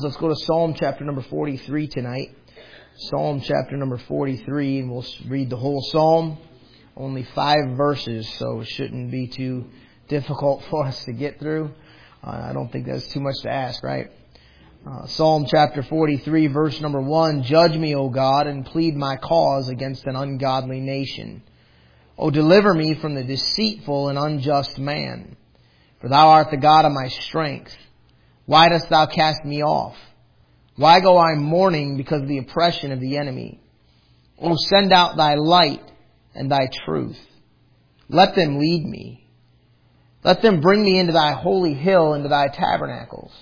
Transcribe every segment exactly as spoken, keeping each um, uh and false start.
Let's go to Psalm chapter number forty-three tonight. Psalm chapter number forty-three, and we'll read the whole psalm. Only five verses, so it shouldn't be too difficult for us to get through. Uh, I don't think that's too much to ask, right? Uh, Psalm chapter forty-three, verse number one. Judge me, O God, and plead my cause against an ungodly nation. O deliver me from the deceitful and unjust man. For thou art the God of my strength. Why dost thou cast me off? Why go I mourning because of the oppression of the enemy? O send out thy light and thy truth. Let them lead me. Let them bring me into thy holy hill, into thy tabernacles.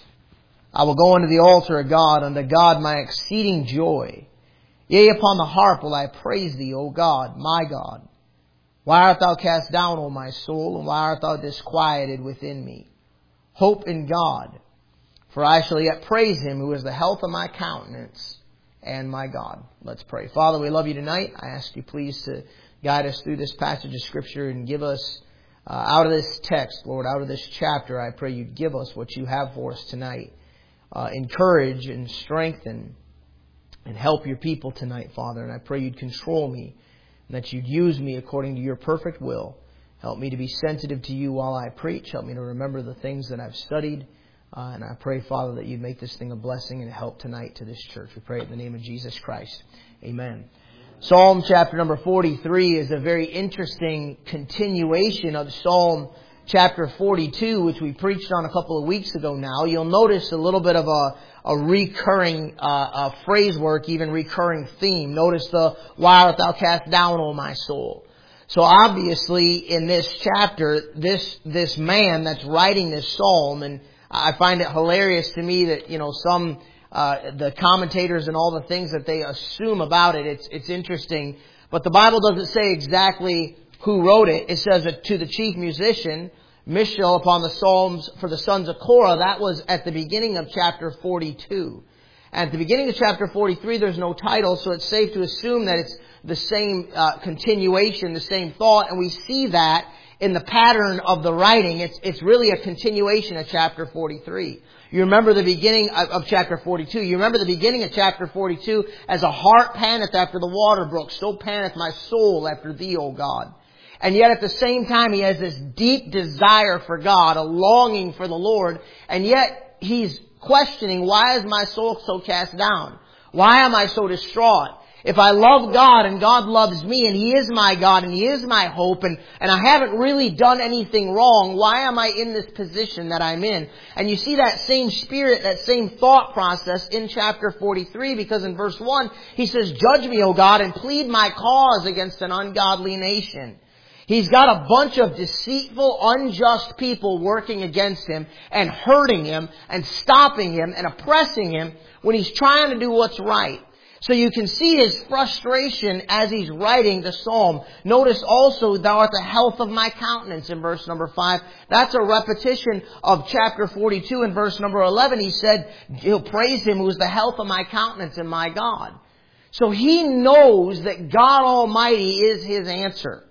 I will go unto the altar of God, unto God my exceeding joy. Yea, upon the harp will I praise thee, O God, my God. Why art thou cast down, O my soul, and why art thou disquieted within me? Hope in God. For I shall yet praise Him who is the health of my countenance and my God. Let's pray. Father, we love you tonight. I ask you please to guide us through this passage of Scripture and give us uh, out of this text, Lord, out of this chapter, I pray you'd give us what you have for us tonight. Uh, encourage and strengthen and help your people tonight, Father. And I pray you'd control me and that you'd use me according to your perfect will. Help me to be sensitive to you while I preach. Help me to remember the things that I've studied. Uh, and I pray, Father, that you'd make this thing a blessing and a help tonight to this church. We pray in the name of Jesus Christ. Amen. Psalm chapter number forty-three is a very interesting continuation of Psalm chapter forty-two, which we preached on a couple of weeks ago now. You'll notice a little bit of a, a recurring uh, uh, phrase work, even recurring theme. Notice the, why art thou cast down, O my soul? So obviously in this chapter, this this man that's writing this psalm, and I find it hilarious to me that, you know, some, uh, the commentators and all the things that they assume about it, it's, it's interesting. But the Bible doesn't say exactly who wrote it. It says that to the chief musician, Mishael, upon the Psalms for the sons of Korah. That was at the beginning of chapter forty-two. And at the beginning of chapter forty-three, there's no title, so it's safe to assume that it's the same uh, continuation, the same thought. And we see that in the pattern of the writing. It's, it's really a continuation of chapter forty-three. You remember the beginning of, of chapter forty-two. You remember the beginning of chapter forty-two, as a hart panteth after the water brook, so panteth my soul after thee, O God. And yet at the same time, he has this deep desire for God, a longing for the Lord. And yet he's questioning, why is my soul so cast down? Why am I so distraught? If I love God and God loves me and He is my God and He is my hope, and, and I haven't really done anything wrong, why am I in this position that I'm in? And you see that same spirit, that same thought process in chapter forty-three, because in verse one, he says, Judge me, O God, and plead my cause against an ungodly nation. He's got a bunch of deceitful, unjust people working against him and hurting him and stopping him and oppressing him when he's trying to do what's right. So you can see his frustration as he's writing the psalm. Notice also, thou art the health of my countenance in verse number five. That's a repetition of chapter forty-two. In verse number eleven, he said, he'll praise him who is the health of my countenance and my God. So he knows that God Almighty is his answer.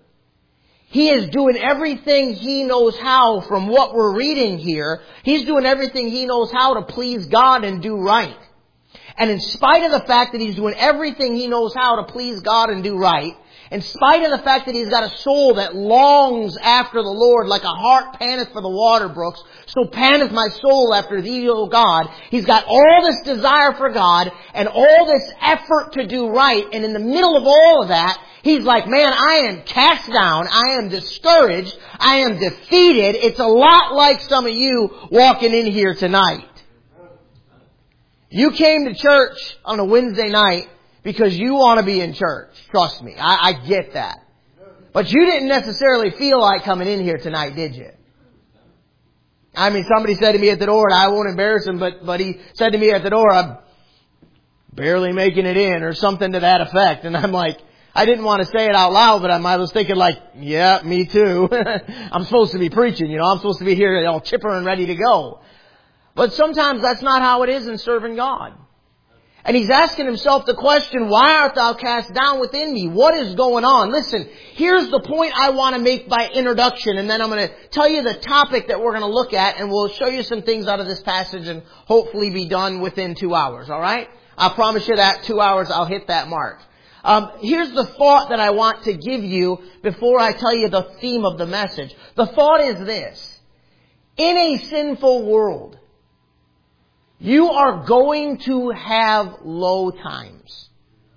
He is doing everything he knows how from what we're reading here. He's doing everything he knows how to please God and do right. And in spite of the fact that he's doing everything he knows how to please God and do right, in spite of the fact that he's got a soul that longs after the Lord like a hart panteth for the water brooks, so panteth my soul after thee, O God. He's got all this desire for God and all this effort to do right. And in the middle of all of that, he's like, man, I am cast down. I am discouraged. I am defeated. It's a lot like some of you walking in here tonight. You came to church on a Wednesday night because you want to be in church. Trust me, I, I get that. But you didn't necessarily feel like coming in here tonight, did you? I mean, somebody said to me at the door, and I won't embarrass him, but, but he said to me at the door, I'm barely making it in, or something to that effect. And I'm like, I didn't want to say it out loud, but I was thinking like, yeah, me too. I'm supposed to be preaching, you know, I'm supposed to be here all chipper and ready to go. But sometimes that's not how it is in serving God. And he's asking himself the question, why art thou cast down within me? What is going on? Listen, here's the point I want to make by introduction, and then I'm going to tell you the topic that we're going to look at, and we'll show you some things out of this passage and hopefully be done within two hours, all right? I promise you that two hours I'll hit that mark. Um, here's the thought that I want to give you before I tell you the theme of the message. The thought is this. In a sinful world, you are going to have low times.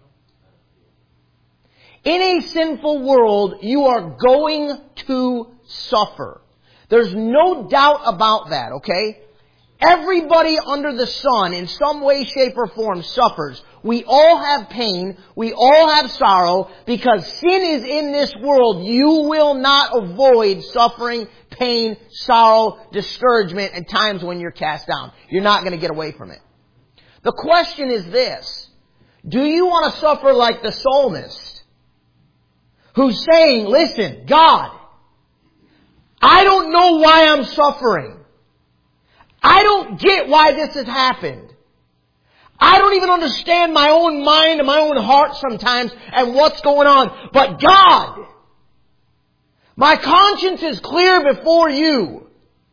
In a sinful world, you are going to suffer. There's no doubt about that, okay? Everybody under the sun, in some way, shape, or form, suffers. We all have pain. We all have sorrow. Because sin is in this world, you will not avoid suffering, pain, sorrow, discouragement, and times when you're cast down. You're not going to get away from it. The question is this. Do you want to suffer like the psalmist, who's saying, listen, God, I don't know why I'm suffering. I don't get why this has happened. I don't even understand my own mind and my own heart sometimes and what's going on. But God, my conscience is clear before you.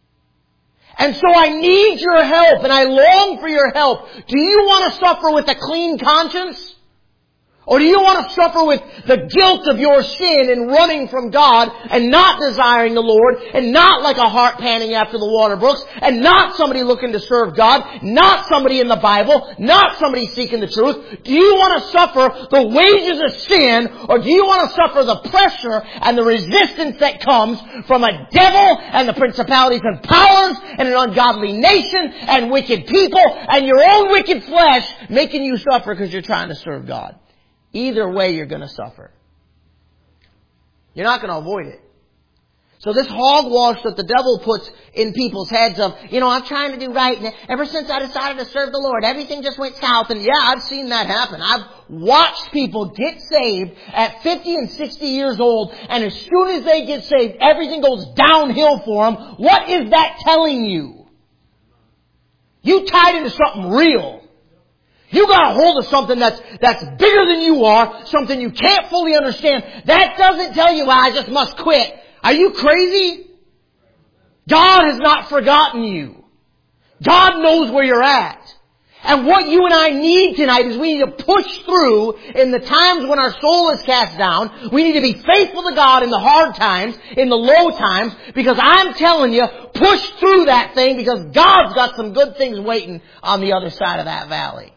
And so I need your help and I long for your help. Do you want to suffer with a clean conscience? Or do you want to suffer with the guilt of your sin and running from God and not desiring the Lord and not like a hart panting after the water brooks and not somebody looking to serve God, not somebody in the Bible, not somebody seeking the truth? Do you want to suffer the wages of sin, or do you want to suffer the pressure and the resistance that comes from a devil and the principalities and powers and an ungodly nation and wicked people and your own wicked flesh making you suffer because you're trying to serve God? Either way, you're going to suffer. You're not going to avoid it. So this hogwash that the devil puts in people's heads of, you know, I'm trying to do right, and ever since I decided to serve the Lord, everything just went south. And yeah, I've seen that happen. I've watched people get saved at fifty and sixty years old, and as soon as they get saved, everything goes downhill for them. What is that telling you? You tied into something real. You got a hold of something that's, that's bigger than you are, something you can't fully understand. That doesn't tell you, well, I just must quit. Are you crazy? God has not forgotten you. God knows where you're at. And what you and I need tonight is we need to push through in the times when our soul is cast down. We need to be faithful to God in the hard times, in the low times, because I'm telling you, push through that thing because God's got some good things waiting on the other side of that valley.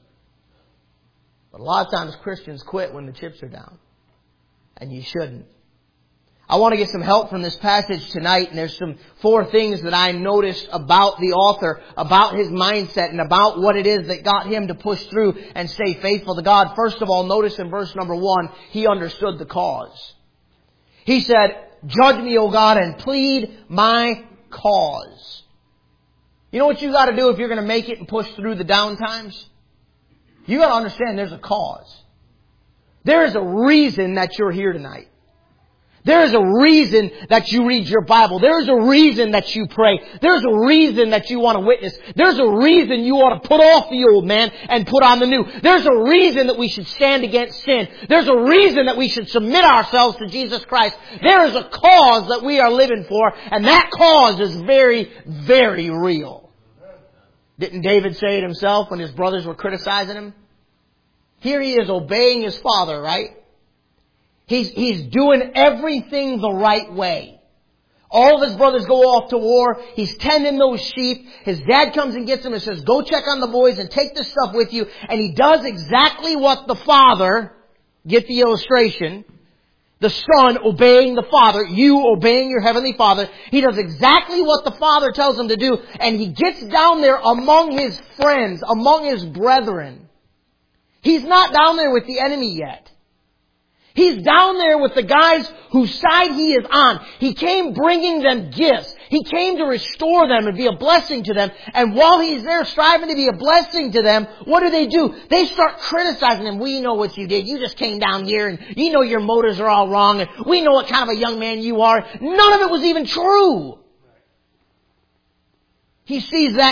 But a lot of times Christians quit when the chips are down. And you shouldn't. I want to get some help from this passage tonight. And there's some four things that I noticed about the author, about his mindset, and about what it is that got him to push through and stay faithful to God. First of all, notice in verse number one, he understood the cause. He said, judge me, O God, and plead my cause. You know what you got to do if you're going to make it and push through the down times? You got to understand there's a cause. There is a reason that you're here tonight. There is a reason that you read your Bible. There is a reason that you pray. There's a reason that you want to witness. There's a reason you ought to put off the old man and put on the new. There's a reason that we should stand against sin. There's a reason that we should submit ourselves to Jesus Christ. There is a cause that we are living for, and that cause is very, very real. Didn't David say it himself when his brothers were criticizing him? Here he is obeying his father, right? He's, he's doing everything the right way. All of his brothers go off to war. He's tending those sheep. His dad comes and gets him and says, go check on the boys and take this stuff with you. And he does exactly what the father, get the illustration, the son obeying the father, you obeying your heavenly father. He does exactly what the father tells him to do. And he gets down there among his friends, among his brethren. He's not down there with the enemy yet. He's down there with the guys whose side he is on. He came bringing them gifts. He came to restore them and be a blessing to them. And while he's there striving to be a blessing to them, what do they do? They start criticizing him. We know what you did. You just came down here and you know your motives are all wrong. And we know what kind of a young man you are. None of it was even true. He sees that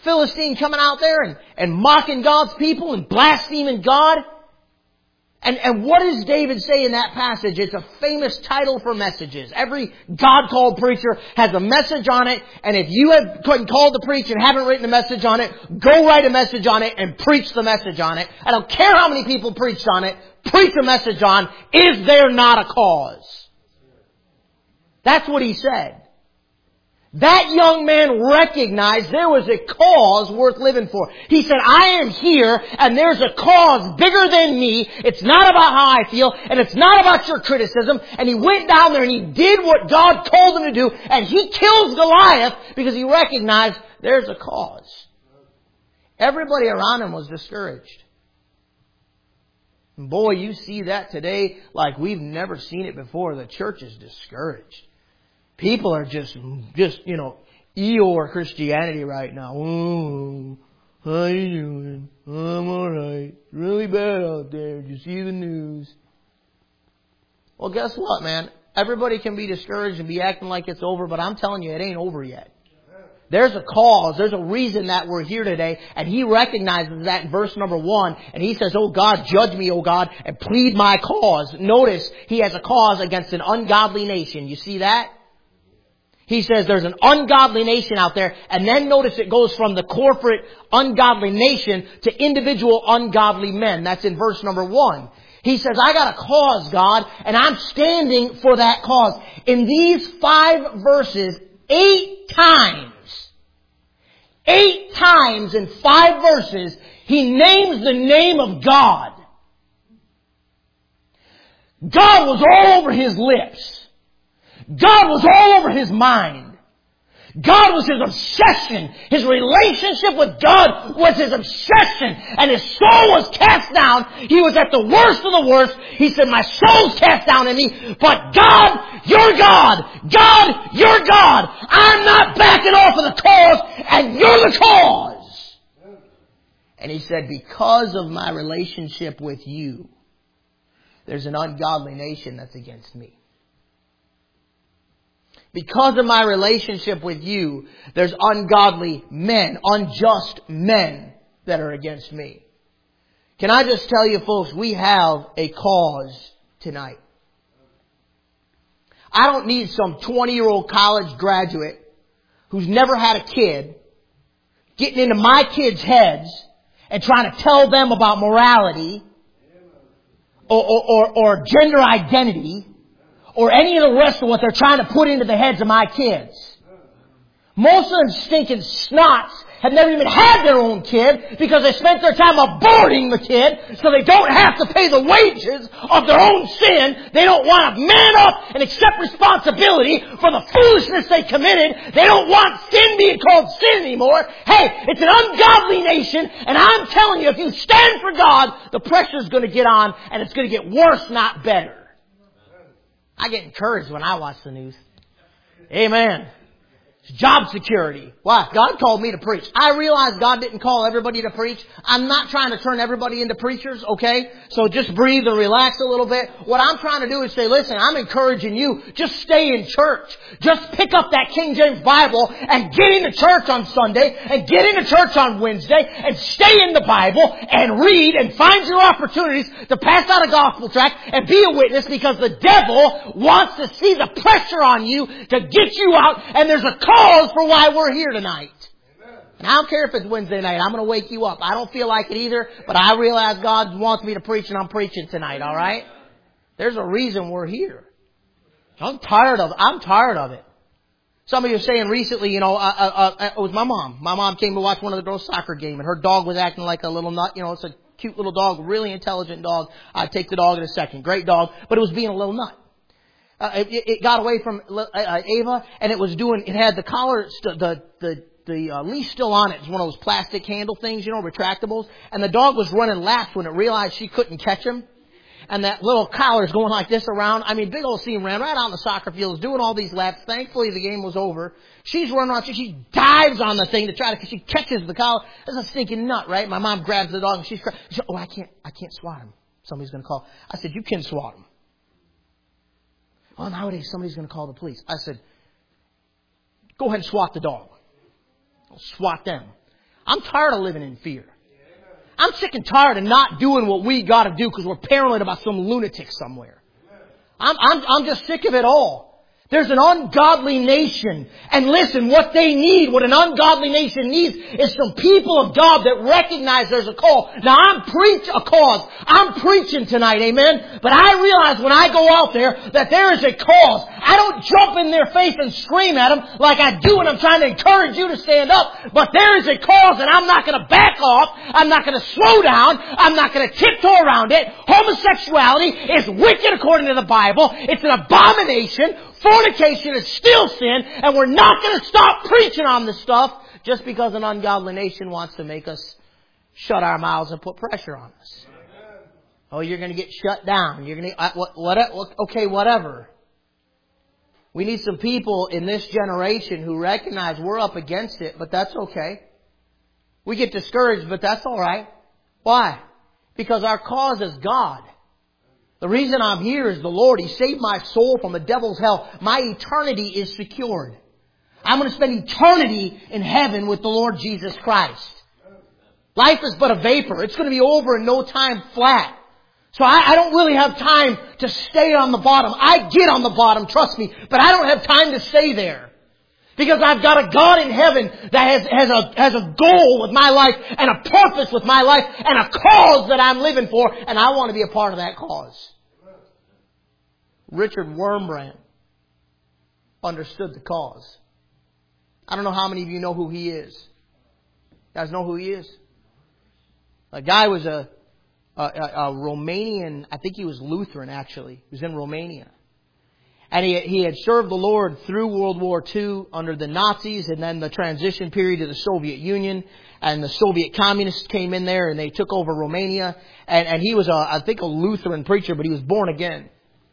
Philistine coming out there and, and mocking God's people and blaspheming God. And, and what does David say in that passage? It's a famous title for messages. Every God-called preacher has a message on it. And if you have been called to preach and haven't written a message on it, go write a message on it and preach the message on it. I don't care how many people preached on it. Preach a message on, is there not a cause? That's what he said. That young man recognized there was a cause worth living for. He said, I am here and there's a cause bigger than me. It's not about how I feel and it's not about your criticism. And he went down there and he did what God told him to do. And he kills Goliath because he recognized there's a cause. Everybody around him was discouraged. And boy, you see that today like we've never seen it before. The church is discouraged. People are just, just you know, Eeyore Christianity right now. Oh, how you doing? I'm alright. Really bad out there. Did you see the news? Well, guess what, man? Everybody can be discouraged and be acting like it's over, but I'm telling you, it ain't over yet. There's a cause. There's a reason that we're here today. And he recognizes that in verse number one. And he says, oh God, judge me, oh God, and plead my cause. Notice, he has a cause against an ungodly nation. You see that? He says there's an ungodly nation out there. And then notice it goes from the corporate ungodly nation to individual ungodly men. That's in verse number one. He says, I got a cause, God, and I'm standing for that cause. In these five verses, eight times, eight times in five verses, he names the name of God. God was all over his lips. God was all over his mind. God was his obsession. His relationship with God was his obsession. And his soul was cast down. He was at the worst of the worst. He said, my soul's cast down in me. But God, you're God. God, you're God. I'm not backing off of the cause. And you're the cause. And he said, because of my relationship with you, there's an ungodly nation that's against me. Because of my relationship with you, there's ungodly men, unjust men that are against me. Can I just tell you, folks, we have a cause tonight. I don't need some twenty-year-old college graduate who's never had a kid getting into my kids' heads and trying to tell them about morality or, or, or, or gender identity or any of the rest of what they're trying to put into the heads of my kids. Most of them stinking snots have never even had their own kid because they spent their time aborting the kid so they don't have to pay the wages of their own sin. They don't want to man up and accept responsibility for the foolishness they committed. They don't want sin being called sin anymore. Hey, it's an ungodly nation, and I'm telling you, if you stand for God, the pressure's going to get on, and it's going to get worse, not better. I get encouraged when I watch the news. Amen. It's job security. Why? God called me to preach. I realize God didn't call everybody to preach. I'm not trying to turn everybody into preachers, okay? So just breathe and relax a little bit. What I'm trying to do is say, listen, I'm encouraging you. Just stay in church. Just pick up that King James Bible and get into church on Sunday and get into church on Wednesday and stay in the Bible and read and find your opportunities to pass out a gospel tract and be a witness, because the devil wants to see the pressure on you to get you out, and there's a cause for why we're here tonight. Amen. And I don't care if it's Wednesday night. I'm going to wake you up. I don't feel like it either, but I realize God wants me to preach, and I'm preaching tonight, all right? There's a reason we're here. I'm tired of it. I'm tired of it. Some of you are saying recently, you know, uh, uh, uh, it was my mom. My mom came to watch one of the girls' soccer game, and her dog was acting like a little nut. You know, it's a cute little dog, really intelligent dog. I'd take the dog in a second. Great dog, but it was being a little nut. Uh, it, it got away from uh, Ava, and it was doing. It had the collar, st- the the the uh, leash still on it. It's one of those plastic handle things, you know, retractables. And the dog was running laps when it realized she couldn't catch him. And that little collar's going like this around. I mean, big old Seam ran right out on the soccer field, doing all these laps. Thankfully, the game was over. She's running around. She, she dives on the thing to try to. She catches the collar. That's a stinking nut, right? My mom grabs the dog and she's. She said, "Oh, I can't. I can't swat him. Somebody's going to call." I said, "You can swat him." Well, nowadays somebody's going to call the police. I said, go ahead and swat the dog. I'll swat them. I'm tired of living in fear. I'm sick and tired of not doing what we got to do because we're paranoid about some lunatic somewhere. I'm, I'm, I'm just sick of it all. There's an ungodly nation. And listen, what they need, what an ungodly nation needs is some people of God that recognize there's a call. Now I'm preach a cause. I'm preaching tonight, amen? But I realize when I go out there that there is a cause. I don't jump in their face and scream at them like I do when I'm trying to encourage you to stand up. But there is a cause and I'm not going to back off. I'm not going to slow down. I'm not going to tiptoe around it. Homosexuality is wicked according to the Bible. It's an abomination. Fornication is still sin, and we're not going to stop preaching on this stuff just because an ungodly nation wants to make us shut our mouths and put pressure on us. Oh, you're going to get shut down. You're going to, uh, what, what, okay, whatever. We need some people in this generation who recognize we're up against it, but that's okay. We get discouraged, but that's all right. Why? Because our cause is God. The reason I'm here is the Lord. He saved my soul from the devil's hell. My eternity is secured. I'm going to spend eternity in heaven with the Lord Jesus Christ. Life is but a vapor. It's going to be over in no time flat. So I, I don't really have time to stay on the bottom. I get on the bottom, trust me, but I don't have time to stay there. Because I've got a God in heaven that has, has, a, has a goal with my life and a purpose with my life and a cause that I'm living for, and I want to be a part of that cause. Richard Wurmbrand understood the cause. I don't know how many of you know who he is. You guys know who he is? A guy was a, a, a Romanian, I think he was Lutheran actually. He was in Romania. And he, he had served the Lord through World War Two under the Nazis and then the transition period to the Soviet Union. And the Soviet communists came in there and they took over Romania. And, and he was, a, I think, a Lutheran preacher, but he was born again.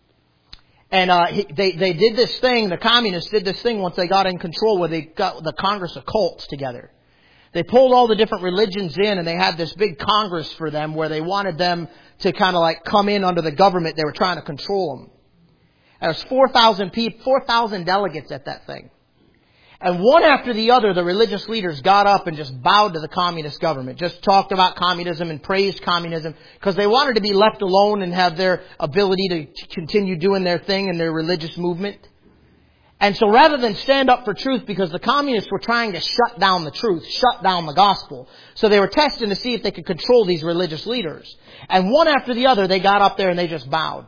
And uh, he, they, they did this thing, the communists did this thing once they got in control where they got the Congress of Cults together. They pulled all the different religions in and they had this big Congress for them where they wanted them to kind of like come in under the government. They were trying to control them. There was four thousand people, four thousand delegates at that thing. And one after the other, the religious leaders got up and just bowed to the communist government. Just talked about communism and praised communism because they wanted to be left alone and have their ability to continue doing their thing in their religious movement. And so rather than stand up for truth, because the communists were trying to shut down the truth, shut down the gospel. So they were testing to see if they could control these religious leaders. And one after the other, they got up there and they just bowed.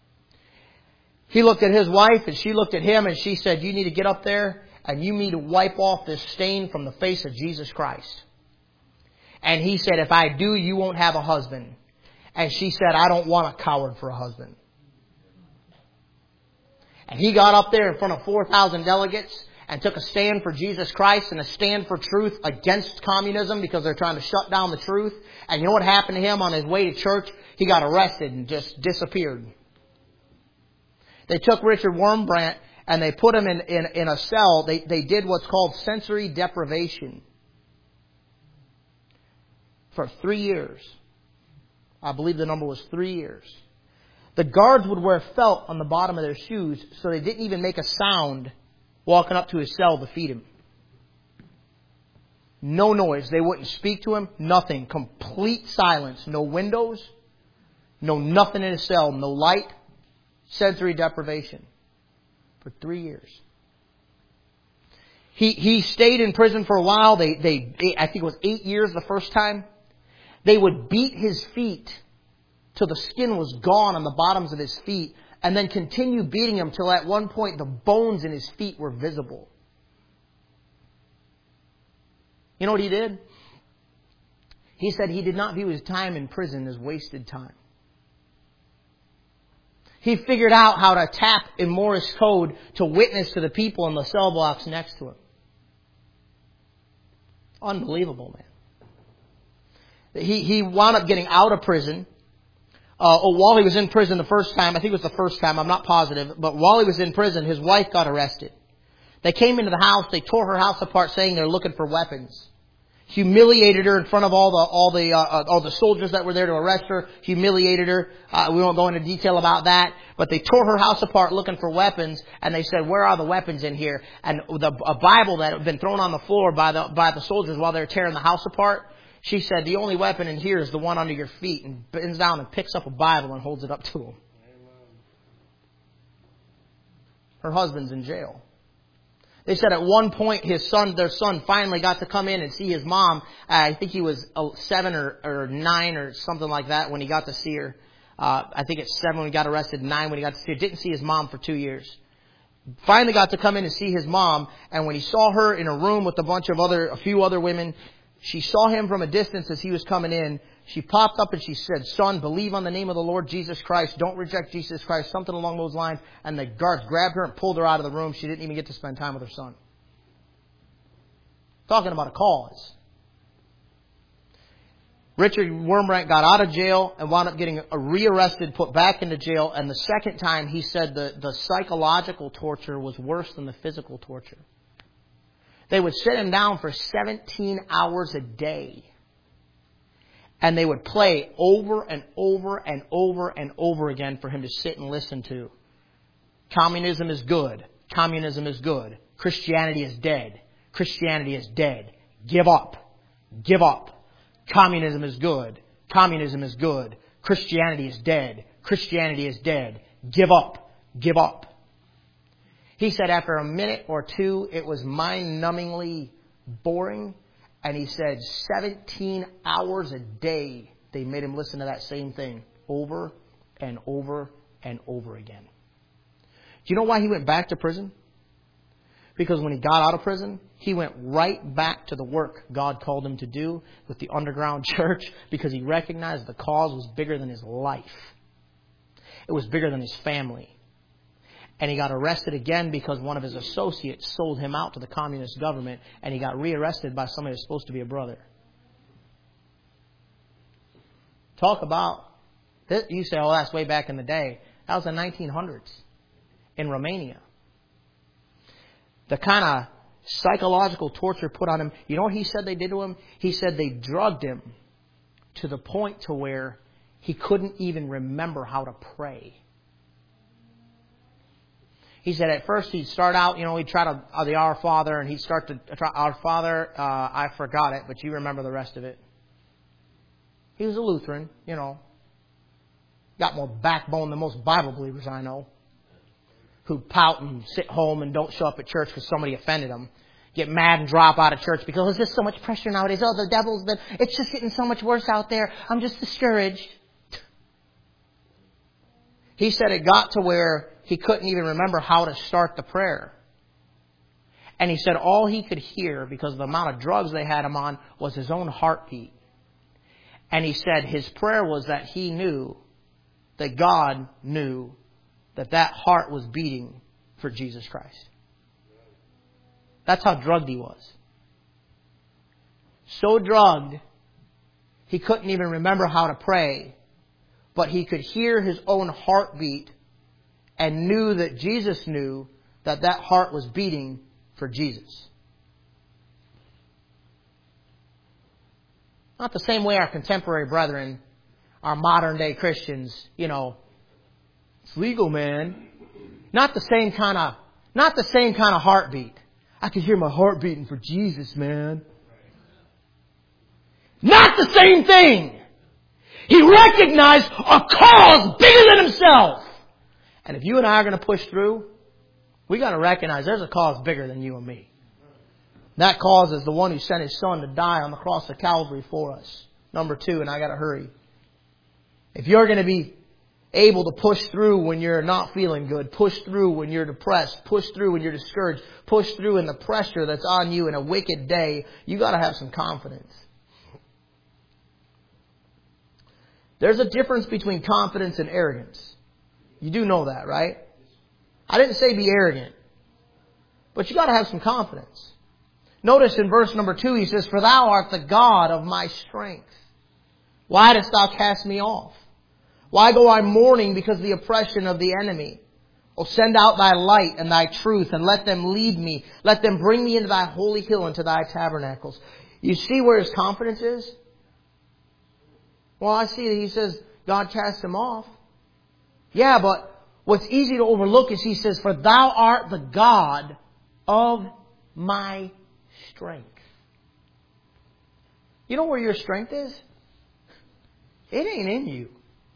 He looked at his wife and she looked at him and she said, you need to get up there and you need to wipe off this stain from the face of Jesus Christ. And he said, if I do, you won't have a husband. And she said, I don't want a coward for a husband. And he got up there in front of four thousand delegates and took a stand for Jesus Christ and a stand for truth against communism because they're trying to shut down the truth. And you know what happened to him on his way to church? He got arrested and just disappeared. They took Richard Wurmbrand and they put him in, in, in a cell. They, they did what's called sensory deprivation for three years. I believe the number was three years. The guards would wear felt on the bottom of their shoes so they didn't even make a sound walking up to his cell to feed him. No noise. They wouldn't speak to him. Nothing. Complete silence. No windows. No nothing in his cell. No light. Sensory deprivation for three years. He he stayed in prison for a while. They they I think it was eight years the first time. They would beat his feet till the skin was gone on the bottoms of his feet, and then continue beating him till at one point the bones in his feet were visible. You know what he did? He said he did not view his time in prison as wasted time. He figured out how to tap in Morse code to witness to the people in the cell blocks next to him. Unbelievable, man. He, he wound up getting out of prison. Uh, oh, while he was in prison the first time, I think it was the first time, I'm not positive, but while he was in prison, his wife got arrested. They came into the house, they tore her house apart saying they're looking for weapons. humiliated her in front of all the all the uh, all the soldiers that were there to arrest her. Humiliated her. Uh, we won't go into detail about that. But they tore her house apart looking for weapons, and they said, "Where are the weapons in here?" And the a Bible that had been thrown on the floor by the by the soldiers while they were tearing the house apart. She said, "The only weapon in here is the one under your feet," and bends down and picks up a Bible and holds it up to him. Her husband's in jail. They said at one point his son, their son, finally got to come in and see his mom. Uh, I think he was seven or, or nine or something like that when he got to see her. Uh, I think it's seven when he got arrested, nine when he got to see her. Didn't see his mom for two years. Finally got to come in and see his mom. And when he saw her in a room with a bunch of other, a few other women, she saw him from a distance as he was coming in. She popped up and she said, "Son, believe on the name of the Lord Jesus Christ. Don't reject Jesus Christ." Something along those lines. And the guards grabbed her and pulled her out of the room. She didn't even get to spend time with her son. Talking about a cause. Richard Wurmbrand got out of jail and wound up getting rearrested, put back into jail. And the second time, he said the, the psychological torture was worse than the physical torture. They would sit him down for seventeen hours a day. And they would play over and over and over and over again for him to sit and listen to. Communism is good. Communism is good. Christianity is dead. Christianity is dead. Give up. Give up. Communism is good. Communism is good. Christianity is dead. Christianity is dead. Give up. Give up. He said after a minute or two, it was mind-numbingly boring. And he said seventeen hours a day, they made him listen to that same thing over and over and over again. Do you know why he went back to prison? Because when he got out of prison, he went right back to the work God called him to do with the underground church, because he recognized the cause was bigger than his life. It was bigger than his family. And he got arrested again because one of his associates sold him out to the communist government, and he got rearrested by somebody who's supposed to be a brother. Talk about, you say, oh, that's way back in the day. That was the nineteen hundreds in Romania. The kind of psychological torture put on him. You know what he said they did to him? He said they drugged him to the point to where he couldn't even remember how to pray. He said at first he'd start out, you know, he'd try to, uh, the Our Father, and he'd start to try, Our Father, uh, I forgot it, but you remember the rest of it. He was a Lutheran, you know. Got more backbone than most Bible believers I know. Who pout and sit home and don't show up at church because somebody offended them. Get mad and drop out of church because there's just so much pressure nowadays. Oh, the devil's been, it's just getting so much worse out there. I'm just discouraged. He said it got to where he couldn't even remember how to start the prayer. And he said all he could hear, because of the amount of drugs they had him on, was his own heartbeat. And he said his prayer was that he knew that God knew that that heart was beating for Jesus Christ. That's how drugged he was. So drugged, he couldn't even remember how to pray, but he could hear his own heartbeat and knew that Jesus knew that that heart was beating for Jesus. Not the same way our contemporary brethren, our modern day Christians, you know, it's legal, man. Not the same kind of, not the same kind of heartbeat. I can hear my heart beating for Jesus, man. Not the same thing. He recognized a cause bigger than himself. And if you and I are going to push through, we got to recognize there's a cause bigger than you and me. That cause is the one who sent his son to die on the cross of Calvary for us. Number two, and I got to hurry. If you're going to be able to push through when you're not feeling good, push through when you're depressed, push through when you're discouraged, push through in the pressure that's on you in a wicked day, you got to have some confidence. There's a difference between confidence and arrogance. You do know that, right? I didn't say be arrogant, but you got to have some confidence. Notice in verse number two, he says, "For thou art the God of my strength. Why dost thou cast me off? Why go I mourning because of the oppression of the enemy? O send out thy light and thy truth, and let them lead me. Let them bring me into thy holy hill, into thy tabernacles." You see where his confidence is? Well, I see that he says God cast him off. Yeah, but what's easy to overlook is he says, for thou art the God of my strength. You know where your strength is? It ain't in you.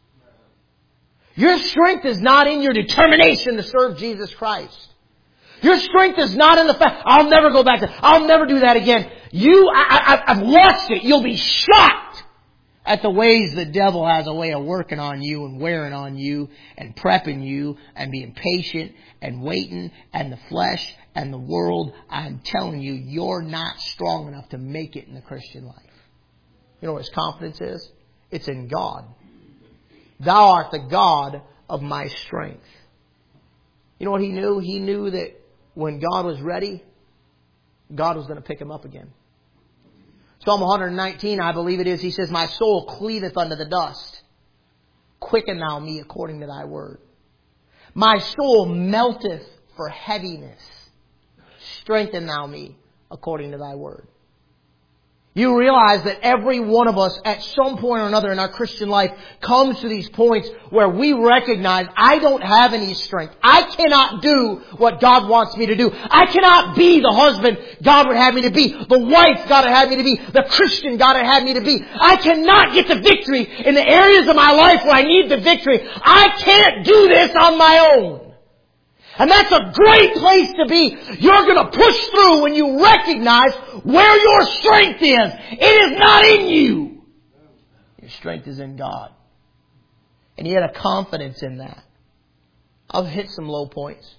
Your strength is not in your determination to serve Jesus Christ. Your strength is not in the fact, I'll never go back to, I'll never do that again. You, I, I, I've watched it. You'll be shocked at the ways the devil has a way of working on you and wearing on you and prepping you and being patient and waiting and the flesh and the world. I'm telling you, you're not strong enough to make it in the Christian life. You know what his confidence is? It's in God. Thou art the God of my strength. You know what he knew? He knew that when God was ready, God was going to pick him up again. Psalm one nineteen, I believe it is, he says, my soul cleaveth unto the dust. Quicken thou me according to thy word. My soul melteth for heaviness. Strengthen thou me according to thy word. You realize that every one of us at some point or another in our Christian life comes to these points where we recognize I don't have any strength. I cannot do what God wants me to do. I cannot be the husband God would have me to be. The wife God would have me to be. The Christian God would have me to be. I cannot get the victory in the areas of my life where I need the victory. I can't do this on my own. And that's a great place to be. You're going to push through when you recognize where your strength is. It is not in you. Your strength is in God. And he had a confidence in that. I've hit some low points.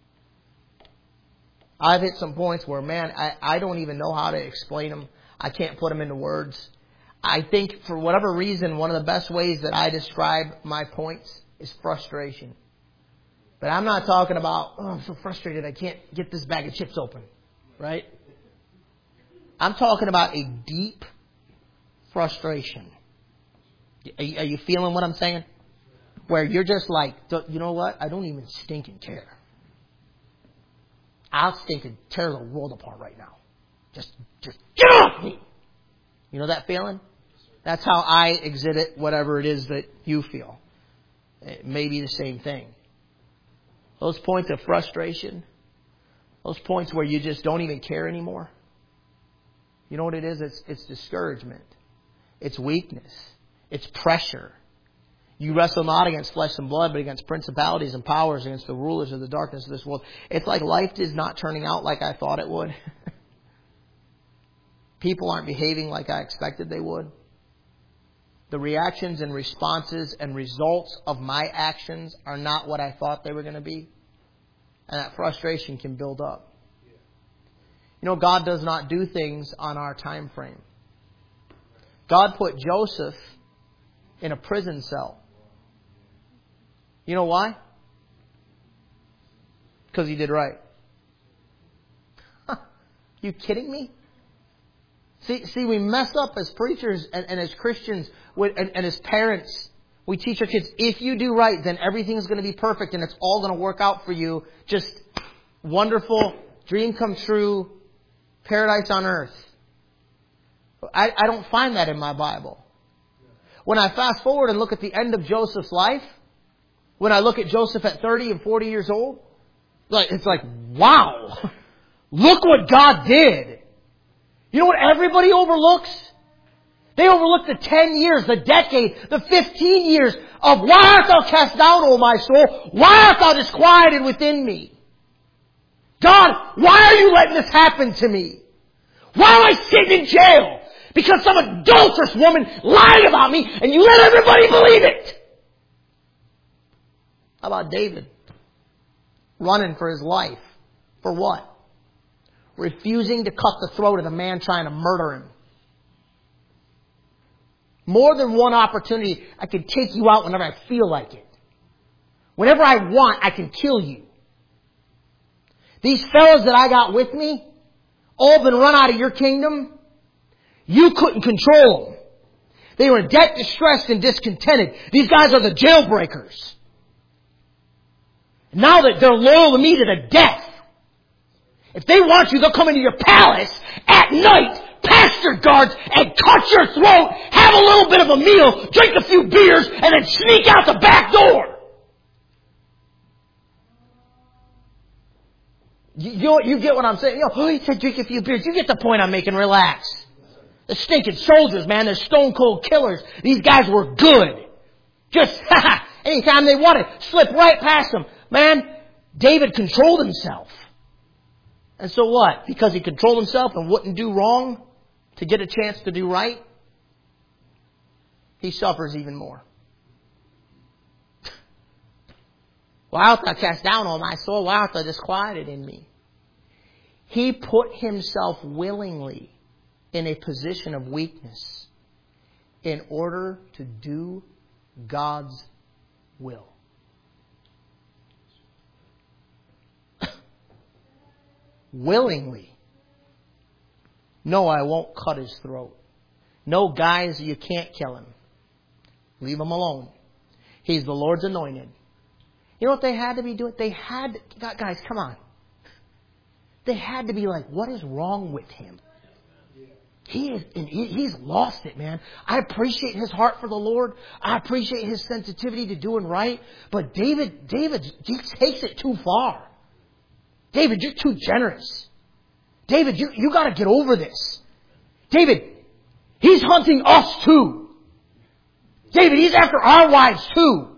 I've hit some points where, man, I, I don't even know how to explain them. I can't put them into words. I think for whatever reason, one of the best ways that I describe my points is frustration. But I'm not talking about, oh, I'm so frustrated I can't get this bag of chips open. Right? I'm talking about a deep frustration. Are you, are you feeling what I'm saying? Where you're just like, you know what? I don't even stinking care. I'll stinking tear the world apart right now. Just, just get off me. You know that feeling? That's how I exhibit whatever it is that you feel. It may be the same thing. Those points of frustration, those points where you just don't even care anymore. You know what it is? It's, it's discouragement. It's weakness. It's pressure. You wrestle not against flesh and blood, but against principalities and powers, against the rulers of the darkness of this world. It's like life is not turning out like I thought it would. People aren't behaving like I expected they would. The reactions and responses and results of my actions are not what I thought they were going to be. And that frustration can build up. You know, God does not do things on our time frame. God put Joseph in a prison cell. You know why? Because he did right. Huh. You kidding me? See, see, we mess up as preachers and, and as Christians with, and, and as parents. We teach our kids, if you do right, then everything's going to be perfect and it's all going to work out for you. Just wonderful, dream come true, paradise on earth. I, I don't find that in my Bible. When I fast forward and look at the end of Joseph's life, when I look at Joseph at thirty and forty years old, like it's like, wow, look what God did. You know what everybody overlooks? They overlook the ten years, the decade, the fifteen years of why art thou cast down, O my soul? Why art thou disquieted within me? God, why are you letting this happen to me? Why am I sitting in jail? Because some adulterous woman lied about me and you let everybody believe it. How about David? Running for his life. For what? Refusing to cut the throat of the man trying to murder him. More than one opportunity, I can take you out whenever I feel like it. Whenever I want, I can kill you. These fellas that I got with me, all been run out of your kingdom. You couldn't control them. They were in debt, distressed, and discontented. These guys are the jailbreakers. Now that they're loyal to me to the death. If they want you, they'll come into your palace at night, past your guards and cut your throat, have a little bit of a meal, drink a few beers, and then sneak out the back door. You, you, you get what I'm saying? You know, oh, he said drink a few beers. You get the point I'm making. Relax. The stinking soldiers, man, they're stone cold killers. These guys were good. Just, anytime they wanted, slip right past them. Man, David controlled himself. And so what? Because he controlled himself and wouldn't do wrong to get a chance to do right, he suffers even more. Why art thou cast down, O my soul? Why art thou disquieted in me? He put himself willingly in a position of weakness in order to do God's will. Willingly. No, I won't cut his throat. No, guys, you can't kill him. Leave him alone. He's the Lord's anointed. You know what they had to be doing? They had to, guys, come on. They had to be like, what is wrong with him? He is, he's lost it, man. I appreciate his heart for the Lord. I appreciate his sensitivity to doing right. But David, David, he takes it too far. David, you're too generous. David, you, you got to get over this. David, he's hunting us too. David, he's after our wives too.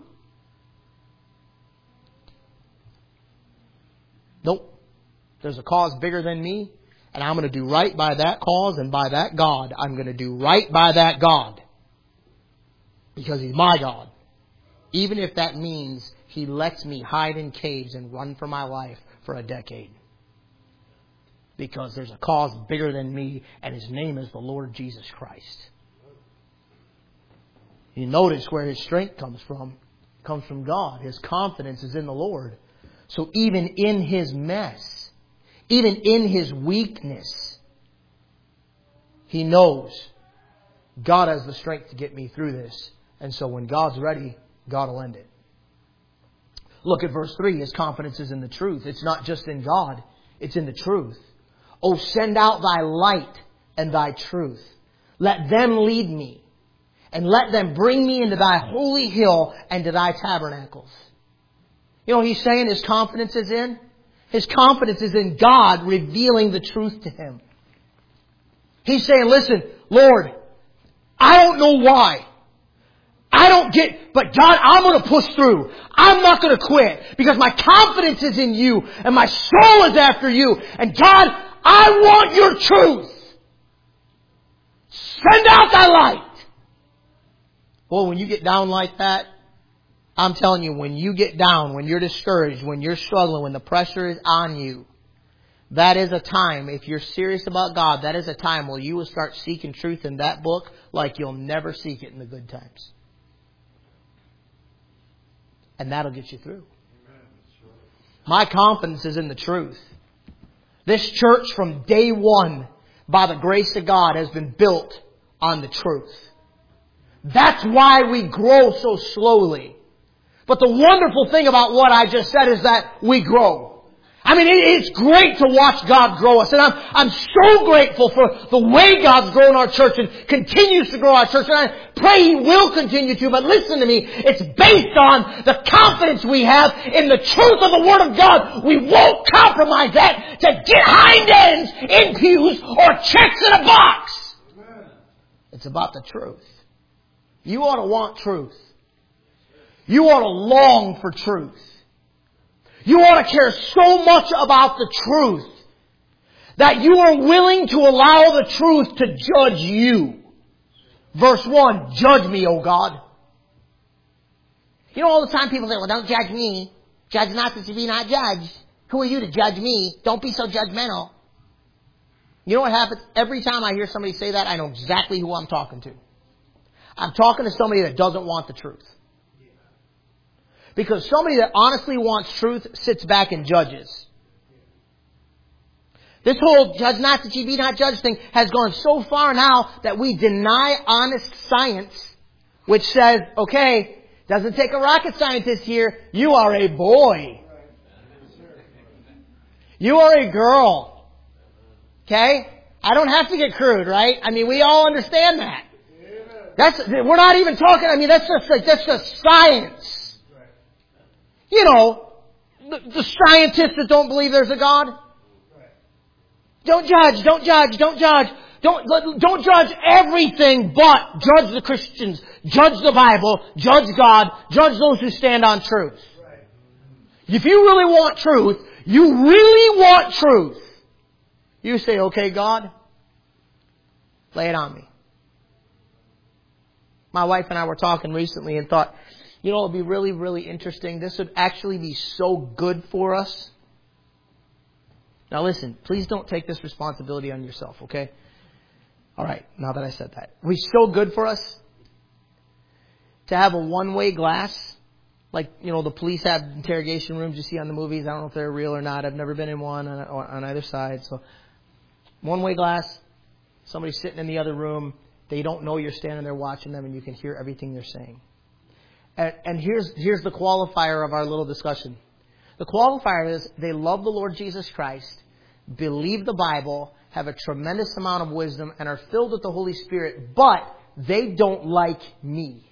Nope. There's a cause bigger than me. And I'm going to do right by that cause and by that God. I'm going to do right by that God. Because He's my God. Even if that means He lets me hide in caves and run for my life for a decade. Because there's a cause bigger than me, and His name is the Lord Jesus Christ. You notice where his strength comes from. It comes from God. His confidence is in the Lord. So even in his mess, even in his weakness, he knows God has the strength to get me through this. And so when God's ready, God will end it. Look at verse three. His confidence is in the truth. It's not just in God. It's in the truth. Oh, send out thy light and thy truth. Let them lead me. And let them bring me into thy holy hill and to thy tabernacles. You know what he's saying his confidence is in? His confidence is in God revealing the truth to him. He's saying, listen, Lord, I don't know why. I don't get, but God, I'm going to push through. I'm not going to quit because my confidence is in you and my soul is after you. And God, I want your truth. Send out thy light. Well, when you get down like that, I'm telling you, when you get down, when you're discouraged, when you're struggling, when the pressure is on you, that is a time, if you're serious about God, that is a time where you will start seeking truth in that book like you'll never seek it in the good times. And that'll get you through. My confidence is in the truth. This church from day one, by the grace of God, has been built on the truth. That's why we grow so slowly. But the wonderful thing about what I just said is that we grow. I mean, it's great to watch God grow us. And I'm, I'm so grateful for the way God's grown our church and continues to grow our church. And I pray He will continue to. But listen to me. It's based on the confidence we have in the truth of the Word of God. We won't compromise that to get hind ends in pews or checks in a box. It's about the truth. You ought to want truth. You ought to long for truth. You ought to care so much about the truth that you are willing to allow the truth to judge you. Verse one, judge me, O God. You know, all the time people say, well, don't judge me. Judge not that you be not judged. Who are you to judge me? Don't be so judgmental. You know what happens? Every time I hear somebody say that, I know exactly who I'm talking to. I'm talking to somebody that doesn't want the truth. Because somebody that honestly wants truth sits back and judges. This whole judge not that ye be not judged thing has gone so far now that we deny honest science, which says, okay, doesn't take a rocket scientist here. You are a boy. You are a girl. Okay? I don't have to get crude, right? I mean, we all understand that. That's, we're not even talking, I mean, that's just like, that's just science. You know, the, the scientists that don't believe there's a God. Don't judge, don't judge, don't judge. Don't, don't judge everything, but judge the Christians, judge the Bible, judge God, judge those who stand on truth. If you really want truth, you really want truth, you say, okay, God, lay it on me. My wife and I were talking recently and thought, you know, it would be really, really interesting. This would actually be so good for us. Now listen, please don't take this responsibility on yourself, okay? All right, now that I said that. It would be so good for us to have a one-way glass, like, you know, the police have interrogation rooms you see on the movies. I don't know if they're real or not. I've never been in one on, on either side. So, one-way glass, somebody sitting in the other room. They don't know you're standing there watching them, and you can hear everything they're saying. And, and here's here's the qualifier of our little discussion. The qualifier is they love the Lord Jesus Christ, believe the Bible, have a tremendous amount of wisdom, and are filled with the Holy Spirit, but they don't like me.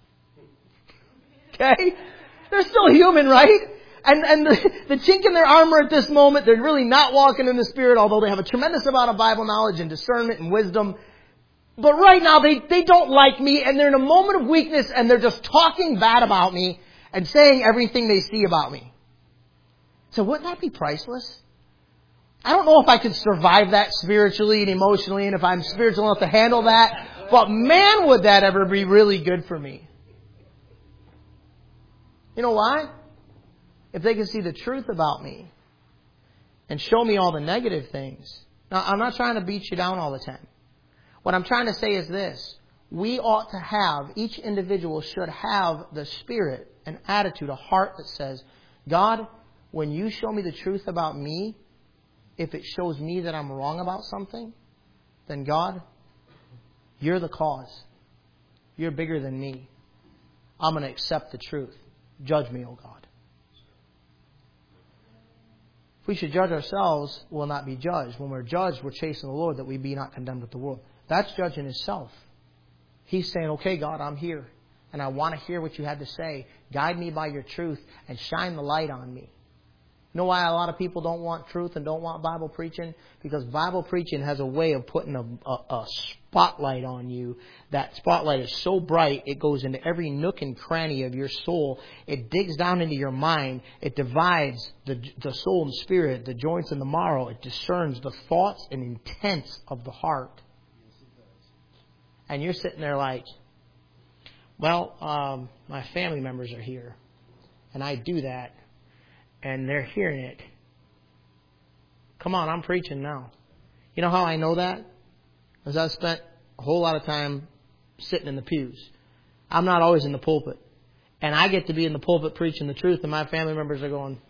Okay? They're still human, right? And and the, the chink in their armor at this moment, they're really not walking in the Spirit, although they have a tremendous amount of Bible knowledge and discernment and wisdom. But right now, they, they don't like me, and they're in a moment of weakness, and they're just talking bad about me and saying everything they see about me. So wouldn't that be priceless? I don't know if I could survive that spiritually and emotionally, and if I'm spiritual enough to handle that, but man, would that ever be really good for me. You know why? If they can see the truth about me and show me all the negative things. Now, I'm not trying to beat you down all the time. What I'm trying to say is this. We ought to have, each individual should have the spirit, an attitude, a heart that says, God, when you show me the truth about me, if it shows me that I'm wrong about something, then God, you're the cause. You're bigger than me. I'm going to accept the truth. Judge me, O God. If we should judge ourselves, we'll not be judged. When we're judged, we're chasing the Lord that we be not condemned with the world. That's judging himself. He's saying, okay, God, I'm here. And I want to hear what you have to say. Guide me by your truth and shine the light on me. You know why a lot of people don't want truth and don't want Bible preaching? Because Bible preaching has a way of putting a, a, a spotlight on you. That spotlight is so bright, it goes into every nook and cranny of your soul. It digs down into your mind. It divides the, the soul and spirit, the joints and the marrow. It discerns the thoughts and intents of the heart. And you're sitting there like, well, um, my family members are here. And I do that. And they're hearing it. Come on, I'm preaching now. You know how I know that? Because I've spent a whole lot of time sitting in the pews. I'm not always in the pulpit. And I get to be in the pulpit preaching the truth, and my family members are going,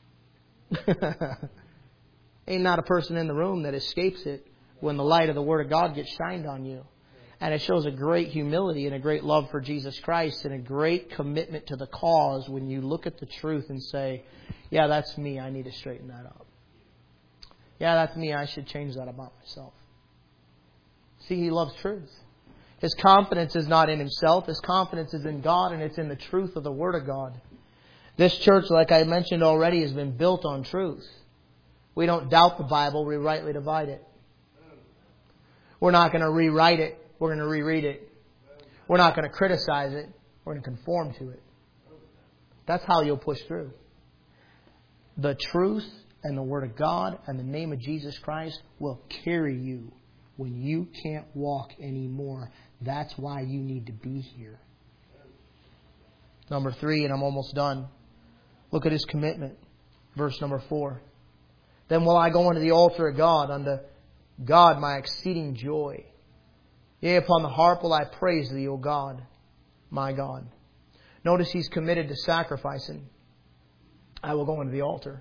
ain't not a person in the room that escapes it when the light of the Word of God gets shined on you. And it shows a great humility and a great love for Jesus Christ and a great commitment to the cause when you look at the truth and say, yeah, that's me. I need to straighten that up. Yeah, that's me. I should change that about myself. See, he loves truth. His confidence is not in himself. His confidence is in God, and it's in the truth of the Word of God. This church, like I mentioned already, has been built on truth. We don't doubt the Bible. We rightly divide it. We're not going to rewrite it. We're going to reread it. We're not going to criticize it. We're going to conform to it. That's how you'll push through. The truth and the Word of God and the name of Jesus Christ will carry you when you can't walk anymore. That's why you need to be here. Number three, and I'm almost done. Look at his commitment. Verse number four. Then will I go unto the altar of God, unto God my exceeding joy. Yea, upon the harp will I praise thee, O God, my God. Notice he's committed to sacrificing. I will go into the altar.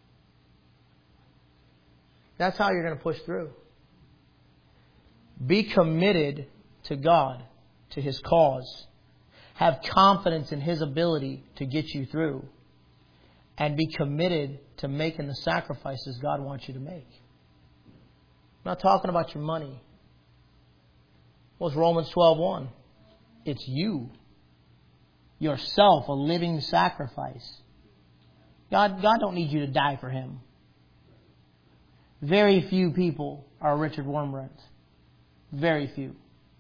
That's how you're going to push through. Be committed to God, to His cause. Have confidence in His ability to get you through. And be committed to making the sacrifices God wants you to make. not talking about your money. What's Romans twelve one? It's you. Yourself, a living sacrifice. God, God don't need you to die for Him. Very few people are Richard Wurmbrand. Very few.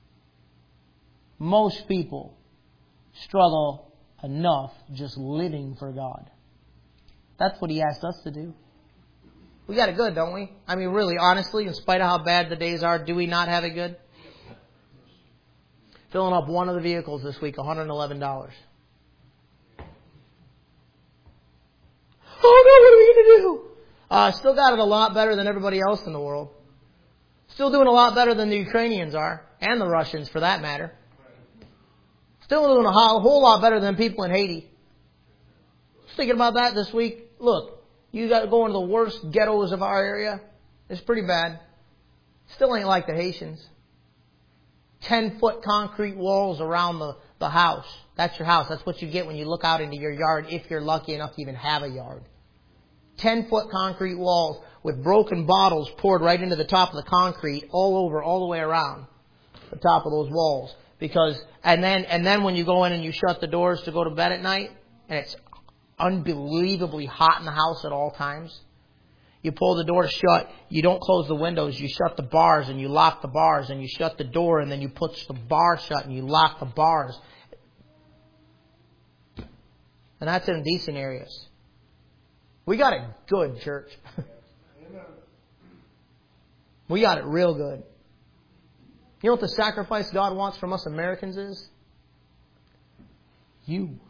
Most people struggle enough just living for God. That's what He asked us to do. We got it good, don't we? I mean, really, honestly, in spite of how bad the days are, do we not have it good? Filling up one of the vehicles this week, one hundred eleven dollars. Oh no, what are we going to do? Uh, still got it a lot better than everybody else in the world. Still doing a lot better than the Ukrainians are, and the Russians for that matter. Still doing a whole lot better than people in Haiti. Just thinking about that this week. Look, you got to go into the worst ghettos of our area. It's pretty bad. Still ain't like the Haitians. Ten foot concrete walls around the, the house. That's your house. That's what you get when you look out into your yard, if you're lucky enough to even have a yard. Ten foot concrete walls with broken bottles poured right into the top of the concrete all over, all the way around the top of those walls. Because, and then, and then when you go in and you shut the doors to go to bed at night, and it's unbelievably hot in the house at all times, you pull the door shut, you don't close the windows, you shut the bars and you lock the bars, and you shut the door and then you put the bar shut and you lock the bars. And that's in decent areas. We got it good, church. We got it real good. You know what the sacrifice God wants from us Americans is? You.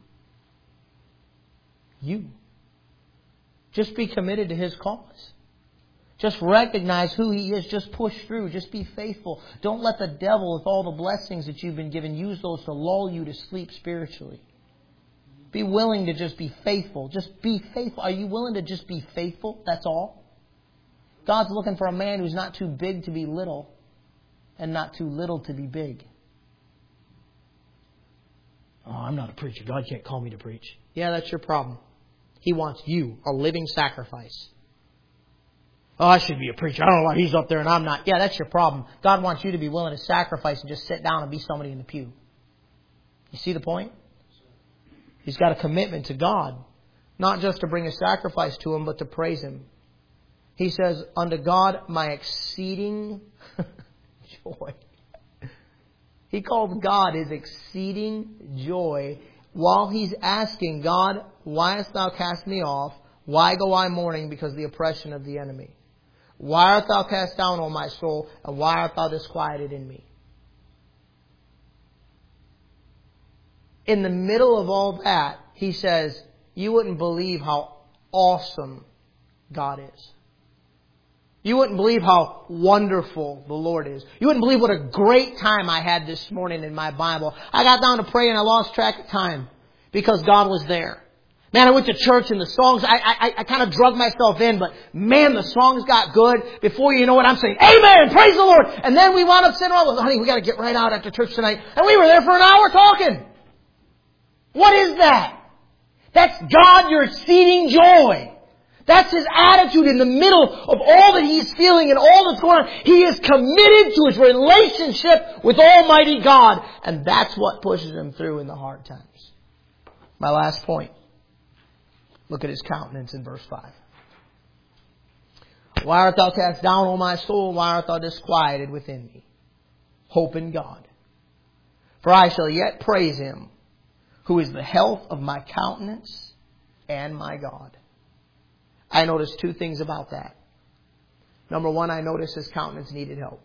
You. Just be committed to His cause. Just recognize who He is. Just push through. Just be faithful. Don't let the devil, with all the blessings that you've been given, use those to lull you to sleep spiritually. Be willing to just be faithful. Just be faithful. Are you willing to just be faithful? That's all. God's looking for a man who's not too big to be little and not too little to be big. Oh, I'm not a preacher. God can't call me to preach. Yeah, that's your problem. He wants you, a living sacrifice. Oh, I should be a preacher. I don't know why he's up there and I'm not. Yeah, that's your problem. God wants you to be willing to sacrifice and just sit down and be somebody in the pew. You see the point? He's got a commitment to God, not just to bring a sacrifice to Him, but to praise Him. He says, unto God my exceeding joy. He called God His exceeding joy while He's asking, God, why hast Thou cast me off? Why go I mourning because of the oppression of the enemy? Why art Thou cast down, O my soul? And why art Thou disquieted in me? In the middle of all that, He says, you wouldn't believe how awesome God is. You wouldn't believe how wonderful the Lord is. You wouldn't believe what a great time I had this morning in my Bible. I got down to pray and I lost track of time because God was there. Man, I went to church and the songs, I, I, I kind of drug myself in, but man, the songs got good. Before you know it, I'm saying, amen, praise the Lord. And then we wound up sitting around, well, honey, we got to get right out after church tonight. And we were there for an hour talking. What is that? That's God, your exceeding joy. That's His attitude in the middle of all that He's feeling and all that's going on. He is committed to His relationship with Almighty God. And that's what pushes Him through in the hard times. My last point. Look at His countenance in verse five. Why art thou cast down, O my soul? Why art thou disquieted within me? Hope in God. For I shall yet praise Him, who is the health of my countenance and my God. I noticed two things about that. Number one, I noticed His countenance needed help.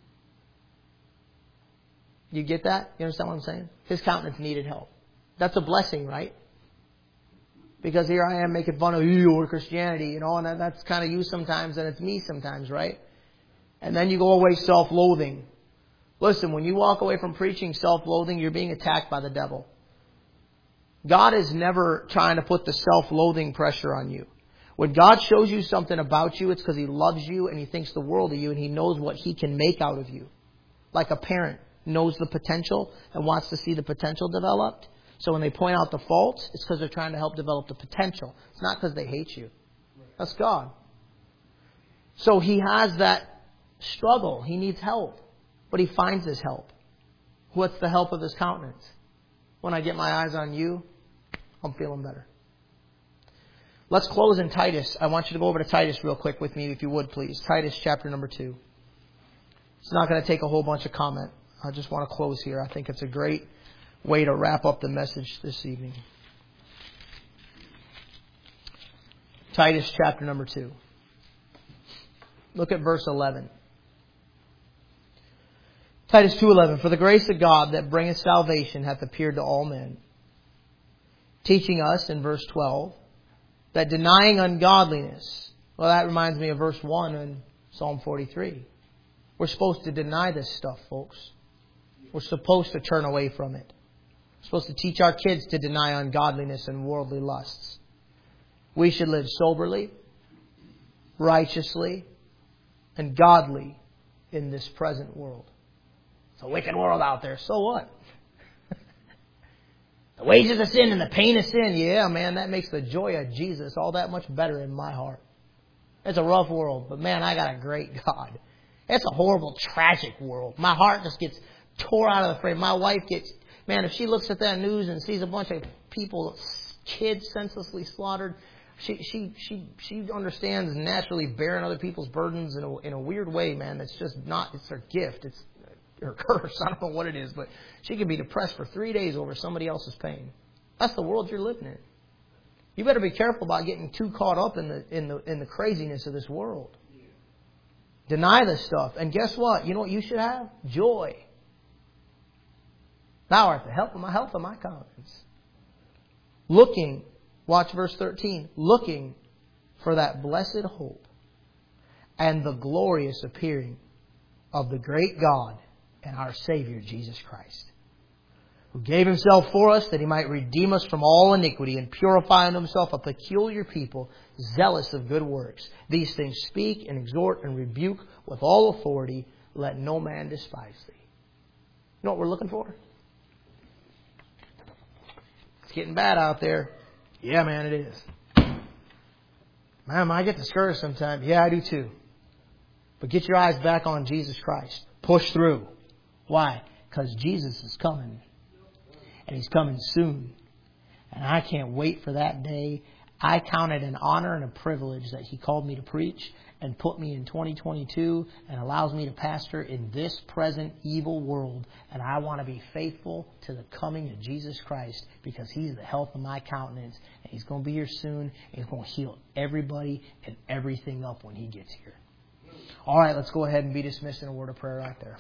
You get that? You understand what I'm saying? His countenance needed help. That's a blessing, right? Because here I am making fun of you or Christianity, you know, and that's kind of you sometimes and it's me sometimes, right? And then you go away self-loathing. Listen, when you walk away from preaching self-loathing, you're being attacked by the devil. God is never trying to put the self-loathing pressure on you. When God shows you something about you, it's because He loves you and He thinks the world of you and He knows what He can make out of you. Like a parent knows the potential and wants to see the potential developed. So when they point out the faults, it's because they're trying to help develop the potential. It's not because they hate you. That's God. So He has that struggle. He needs help. But he finds his help. What's the help of his countenance? When I get my eyes on you, I'm feeling better. Let's close in Titus. I want you to go over to Titus real quick with me, if you would, please. Titus chapter number two. It's not going to take a whole bunch of comment. I just want to close here. I think it's a great way to wrap up the message this evening. Titus chapter number two. Look at verse eleven. Titus two eleven. For the grace of God that bringeth salvation hath appeared to all men, teaching us in verse twelve that denying ungodliness. Well, that reminds me of verse one in Psalm forty-three. We're supposed to deny this stuff, folks. We're supposed to turn away from it. We're supposed to teach our kids to deny ungodliness and worldly lusts. We should live soberly, righteously, and godly in this present world. It's a wicked world out there. So what? The wages of sin and the pain of sin. Yeah, man, that makes the joy of Jesus all that much better in my heart. It's a rough world, but man, I got a great God. It's a horrible, tragic world. My heart just gets tore out of the frame. My wife gets, man, if she looks at that news and sees a bunch of people, kids senselessly slaughtered, she she she she understands naturally bearing other people's burdens in a, in a weird way, man. It's just not, it's her gift. It's her curse. I don't know what it is, but she can be depressed for three days over somebody else's pain. That's the world you're living in. You better be careful about getting too caught up in the in the in the craziness of this world. Deny this stuff. And guess what? You know what you should have? Joy. Thou art the help of my health and my countenance. Looking, watch verse thirteen, looking for that blessed hope and the glorious appearing of the great God and our Savior Jesus Christ, who gave Himself for us that He might redeem us from all iniquity and purify unto Himself a peculiar people, zealous of good works. These things speak and exhort and rebuke with all authority. Let no man despise thee. You know what we're looking for? It's getting bad out there. Yeah, man, it is. Man, I get discouraged sometimes. Yeah, I do too. But get your eyes back on Jesus Christ. Push through. Why? Because Jesus is coming. And He's coming soon. And I can't wait for that day. I count it an honor and a privilege that He called me to preach and put me in twenty twenty-two and allows me to pastor in this present evil world. And I want to be faithful to the coming of Jesus Christ because He's the health of my countenance. And He's going to be here soon. And He's going to heal everybody and everything up when He gets here. All right, let's go ahead and be dismissed in a word of prayer right there.